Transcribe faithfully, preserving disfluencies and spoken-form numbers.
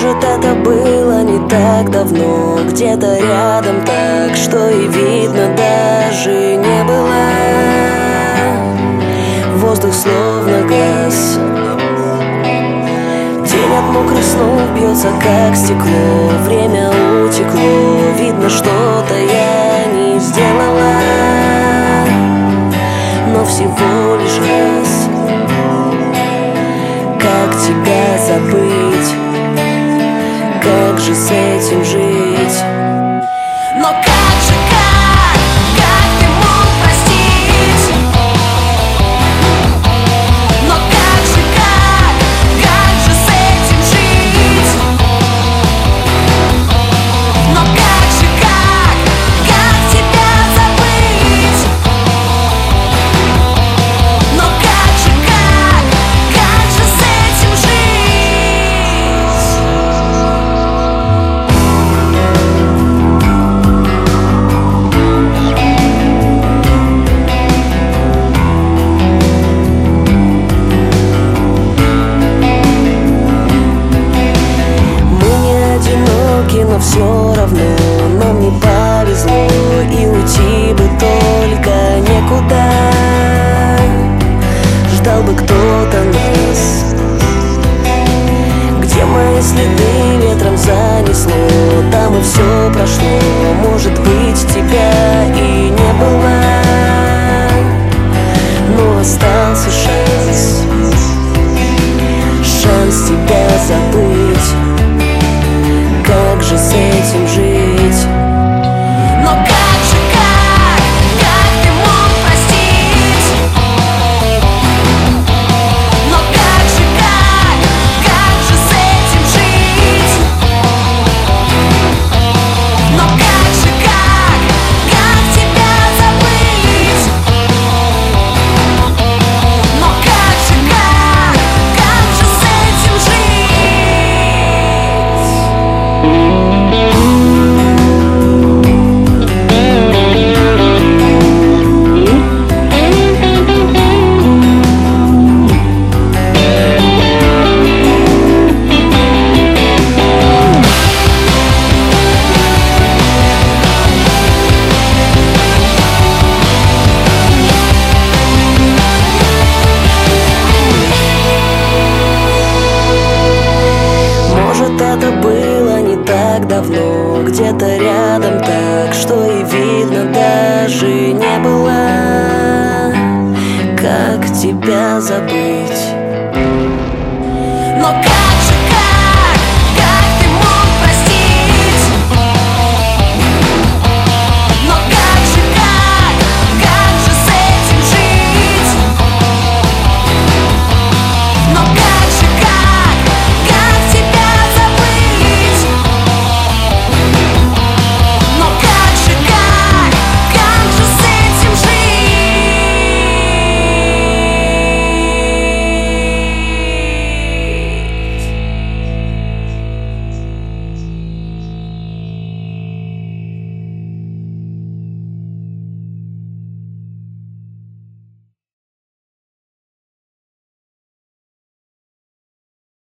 Может, это было не так давно, где-то рядом так, что и видно даже не было. Воздух словно газ, тень от мокрых снов бьется как стекло. Время утекло, видно, что-то я не сделала, но всего лишь раз. Как тебя забыть? Как же с этим жить? Но как же, как? Как ты мог простить? Но как же, как? Как же с этим жить? Но как же, как? Как тебя забыть? Но как же, как? Как же с этим жить? Но все равно нам не повезло, и уйти бы только некуда. Ждал бы кто-то нас. Где мои следы ветром занесло, там и все прошло. Может быть, тебя и не было, но остался шанс. Шанс тебя забыть. Как же с этим жить? Но как же, как? Как ты мог простить? Но как же, как? Как же с этим жить? Но как же, как? Как тебя забыть? Но как же, как? Как же с этим жить? Это было не так давно, где-то рядом так, что и видно даже не было. Как тебя забыть?